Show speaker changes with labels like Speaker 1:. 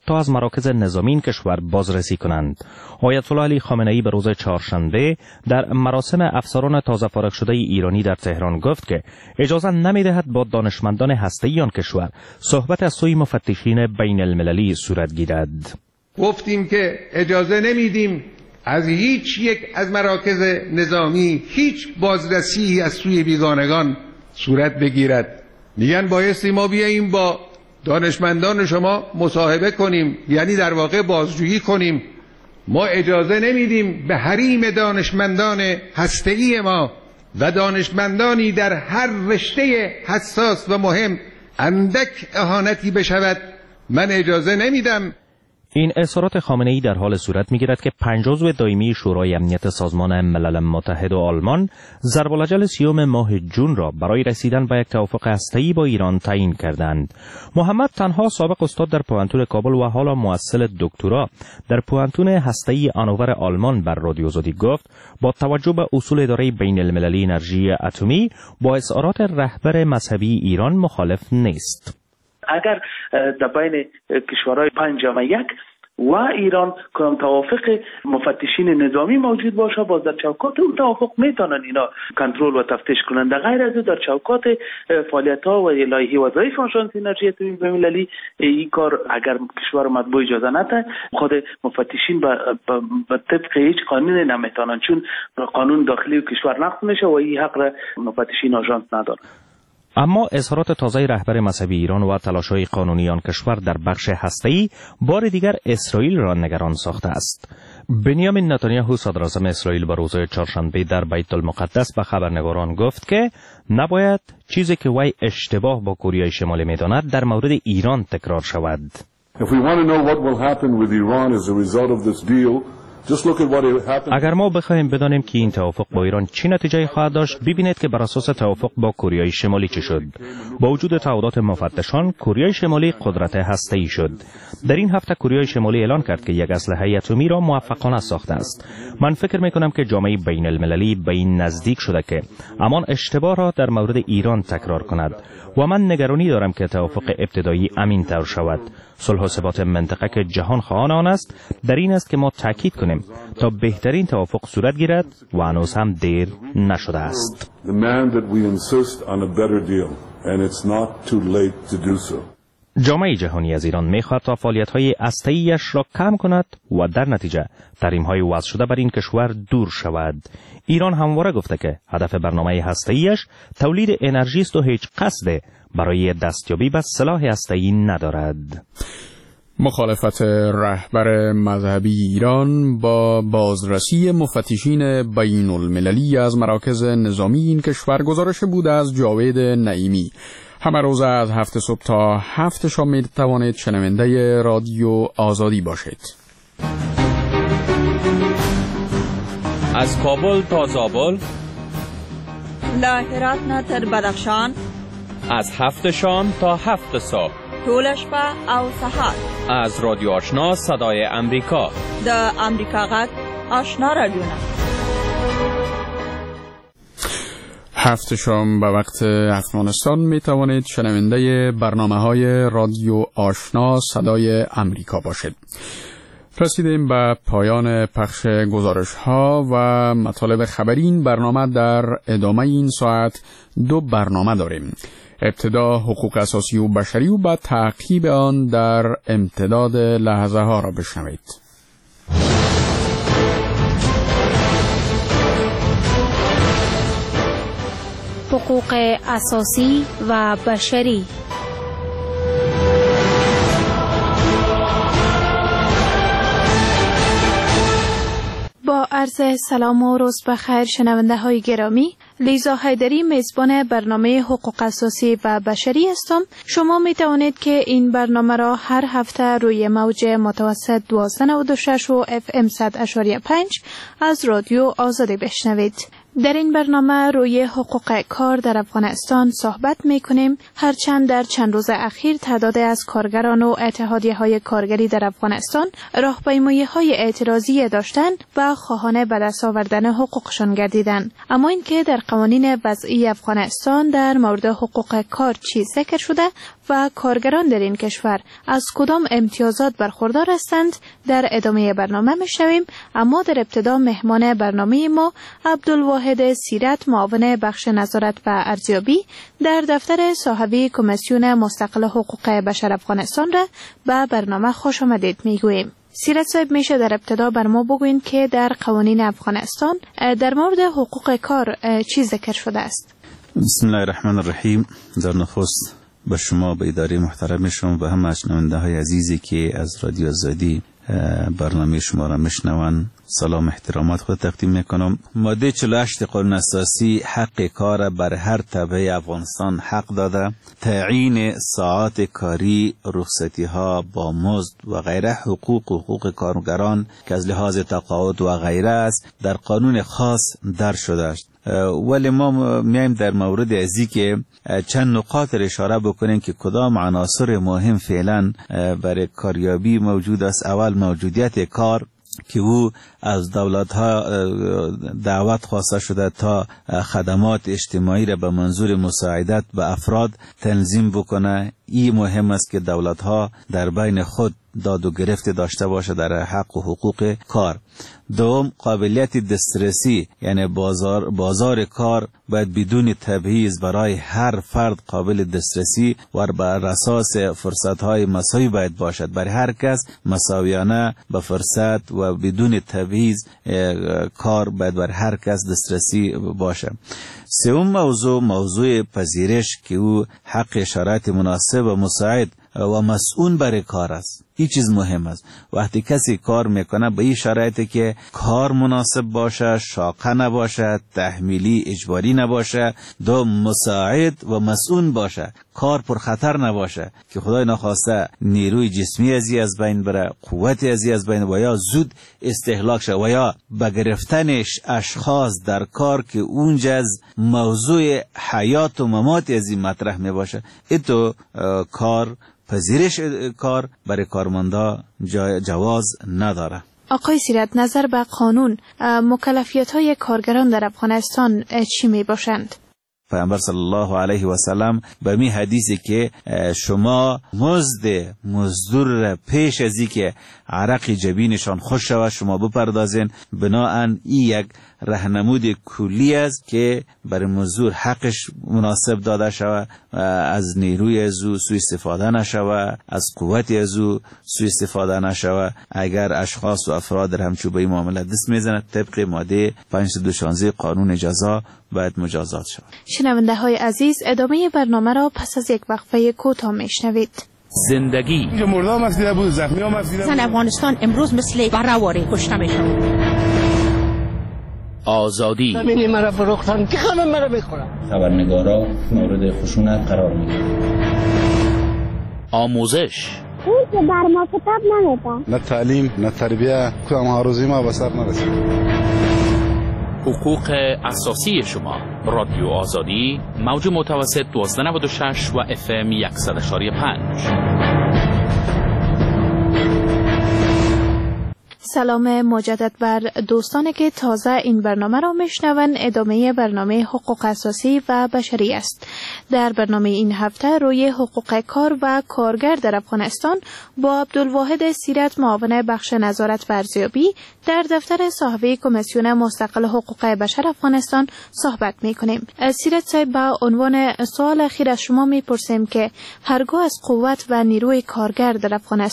Speaker 1: تا از مراکز نظامی این کشور بازرسی کنند. آیت الله علی خامنه‌ای به روز چهارشنبه در مراسم افسران تازه فارغ شده ایرانی در تهران گفت که اجازه نمی‌دهد با دانشمندان هسته‌ای آن کشور صحبت از سوی مفتشین بین المللی صورت گیرد.
Speaker 2: گفتیم که اجازه نمیدیم از هیچ یک از مراکز نظامی هیچ بازرسی از سوی بیگانگان صورت بگیرد. میگن بایستی ما بیاییم با دانشمندان شما مصاحبه کنیم، یعنی در واقع بازجویی کنیم. ما اجازه نمیدیم به حریم دانشمندان هسته‌ای ما و دانشمندانی در هر رشته حساس و مهم اندک اهانتی بشود. من اجازه نمیدم.
Speaker 1: این اظهارات خامنه‌ای در حال صورت می‌گیرد که 5 عضو دائمی شورای امنیت سازمان ملل متحد و آلمان ضرب الاجل 30 ماه جون را برای رسیدن به یک توافق هسته‌ای با ایران تعیین کردند. محمد تنها سابق استاد در پوهنتون کابل و حالا محصل دکترا در پوهنتون هسته‌ای آنوور آلمان بر رادیو آزادی گفت با توجه به اصول اداره بین المللی انرژی اتمی با اظهارات رهبر مذهبی ایران مخالف نیست.
Speaker 3: اگر در بین کشورهای 5+1 و ایران کنم توافق مفتشین نظامی موجود باشه، باز در چوکات اون توافق میتونن اینا کنترل و تفتیش کنن. در غیر از در چوکات فعالیت‌ها و لایحه وظایف آژانس انرژی اتمی بین‌المللی این کار اگر کشور مطبوع اجازه نده، خود مفتشین به طبق هیچ قانونی نمیتونن، چون قانون داخلی کشور نقض میشه و این حق را مفتشین آژانس نداره.
Speaker 1: اما اظهارات تازه رهبر مذهبی ایران و تلاش‌های قانونی آن کشور در بخش هسته‌ای بار دیگر اسرائیل را نگران ساخته است. بنیامین نتانیاهو صدراعظم اسرائیل به روز چهارشنبه در بیت المقدس به خبرنگاران گفت که نباید چیزی که وی اشتباه با کره شمالی می‌داند در مورد ایران تکرار شود. اگر ما بخواهیم بدانیم که این توافق با ایران چه نتیجه خواهد داشت، ببینید که بر اساس توافق با کره شمالی چه شد. با وجود تعهدات مفتشان، کره شمالی قدرت هسته‌ای شد. در این هفته کره شمالی اعلان کرد که یک اسلحه اتمی را موفقانه ساخته است. من فکر می‌کنم که جامعه بین المللی به این نزدیک شده که همان اشتباه را در مورد ایران تکرار کند و من نگرانی دارم که توافق ابتدایی امین‌تر شود. صلح و ثبات منطقه که جهان خواهان آن است، در این است که ما تاکید کنیم تا بهترین توافق صورت گیرد و هنوز هم دیر نشده است. جامعه جهانی از ایران می‌خواهد تا فعالیت‌های هسته‌ای‌اش را کم کند و در نتیجه تحریم‌های وضع شده بر این کشور دور شود. ایران همواره گفته که هدف برنامه هسته‌ای‌اش تولید انرژی است و هیچ قصد برای دستیابی به سلاح هسته‌ای ندارد.
Speaker 4: مخالفت رهبر مذهبی ایران با بازرسی مفتشین بین المللی از مراکز نظامی این کشور گزارش بود از جاوید نعیمی. همه روز از 7 صبح تا 7 شام می توانید شنونده رادیو آزادی باشید.
Speaker 5: از کابل تا زابل،
Speaker 6: له هرات تر بدخشان،
Speaker 5: از 7 شام تا 7 صبح،
Speaker 6: طول شپه او سهار،
Speaker 5: از رادیو آشنا صدای امریکا،
Speaker 6: د امریکا غږ آشنا رادیو.
Speaker 4: 7 شام به وقت افغانستان می توانید شنونده برنامه‌های رادیو آشنا صدای امریکا باشید. رسیدیم به پایان پخش گزارش‌ها و مطالب خبری. این برنامه در ادامه این ساعت 2 برنامه داریم. ابتدا حقوق اساسی و بشری و بعد تعقیب آن در امتداد لحظه ها را بشنوید.
Speaker 7: حقوق اساسی و بشری. با عرض سلام و روز بخیر شنونده های گرامی، لیزا حیدری میزبان برنامه حقوق اساسی و بشری هستم. شما می توانید که این برنامه را هر هفته روی موج متوسط 1296 و FM 100.5 از رادیو آزادی بشنوید. در این برنامه روی حقوق کار در افغانستان صحبت می کنیم، هرچند در چند روز اخیر تعداد از کارگران و اتحادیه های کارگری در افغانستان راهپیمایی های اعتراضی داشتند و خواهان به دست آوردن حقوقشان گردیدند. اما اینکه در قوانین وضعی افغانستان در مورد حقوق کار چی ذکر شده و کارگران در این کشور از کدام امتیازات برخوردار هستند در ادامه برنامه میشنویم. اما در ابتدا مهمان برنامه ما عبدالواحد سیرت، معاون بخش نظارت و ارزیابی در دفتر صاحبی کمیسیون مستقل حقوق بشر افغانستان را به برنامه خوش آمدید میگوییم. سیرت صاحب، میشه در ابتدا بر ما بگوین که در قوانین افغانستان در مورد حقوق کار چی ذکر شده است؟
Speaker 8: بسم الله الرحمن الرحیم. در نخست به شما، به اداره محترم شما و همه شنونده های عزیزی که از رادیو آزادی برنامه شما را میشنوند سلام احترامات خود تقدیم میکنم. ماده 48 قانون اساسی حق کار بر هر طبقه افغانستان حق داده. تعیین ساعات کاری، رخصتی ها با مزد و غیره حقوق کارگران که از لحاظ تقاعد و غیره است در قانون خاص در شده است. ولی ما میایم در مورد ازی که چند نقاط را اشاره بکنیم که کدام عناصر مهم فعلا برای کاریابی موجود است. اول موجودیت کار که او از دولت ها دعوت خواسته شده تا خدمات اجتماعی را به منظور مساعدت به افراد تنظیم بکنه. این مهم است که دولت ها در بین خود داد و گرفت داشته باشه در حق و حقوق کار. دوم، قابلیت دسترسی، یعنی بازار کار باید بدون تبعیض برای هر فرد قابل دسترسی و بر اساس فرصت‌های مساوی باید باشد. برای هر کس مساویانه به فرصت و بدون تبعیض کار باید بر هر کس دسترسی باشه. سوم موضوع پذیرش که او حق شرایط مناسب و مساعد و مسئول برای کار است. این چیز مهم است. وقتی کسی کار میکنه به این شرایطی که کار مناسب باشه، شاقه نباشه، تحمیلی اجباری نباشه، دو مساعد و مسئول باشه، کار پر خطر نباشه که خدای نخواسته نیروی جسمی از بین بره، قوت از بین و یا زود استهلاک شه و یا به گرفتن اشخاص در کار که اونجا از موضوع حیات و ممات از مطرح می باشه. ایتو کار پذیرش کار برای کارمندا جواز نداره.
Speaker 7: آقای سیرت، نظر به قانون مکلفیت‌های کارگران در افغانستان چی می باشند؟
Speaker 8: پیامبر صلی الله علیه و سلم به می حدیثی که شما مزدور را پیش از این که عرق جبینشان خوش شود شما بپردازین، بناهن این یک راهنمود کلی است که برای مزدور حقش مناسب داده شود، از نیروی از او سوء استفاده نشود، از قوت از او سوء استفاده نشود. اگر اشخاص و افراد را همچون به این معامله دست میزند طبق ماده 516 قانون جزا باید مجازات شود.
Speaker 7: شنونده های عزیز، ادامه برنامه را پس از یک وقفه کوتاه میشنوید.
Speaker 5: زندگی
Speaker 9: مردم مسئله بود، زخمی ها مسئله بود.
Speaker 10: افغانستان امروز مثل برآوری کشته میشن.
Speaker 5: آزادی
Speaker 10: همین مرا فروختن که خانم مرا میخورن.
Speaker 11: خبرنگارا مورد خشونت قرار میگیرن.
Speaker 5: آموزش
Speaker 12: اون که بر ما کتاب نمیدن،
Speaker 9: نه تعلیم نه تربیه، کدام هاروزی ما به سر نرسید.
Speaker 5: حقوق اساسی شما. رادیو آزادی، موج متوسط 1296 و FM 100.5.
Speaker 7: سلام مجدد بر دوستانی که تازه این برنامه را میشنوند. ادامه برنامه حقوق اساسی و بشری است. در برنامه این هفته روی حقوق کار و کارگر در افغانستان با عبدالواحد سیرت، معاون بخش نظارت و ارزیابی در دفتر صاحبی کمیسیون مستقل حقوق بشر افغانستان صحبت میکنیم. سیرت صاحب، با عنوان سوال اخیر از شما میپرسیم که هرگاه از قوت و نیروی کارگر در افغانستان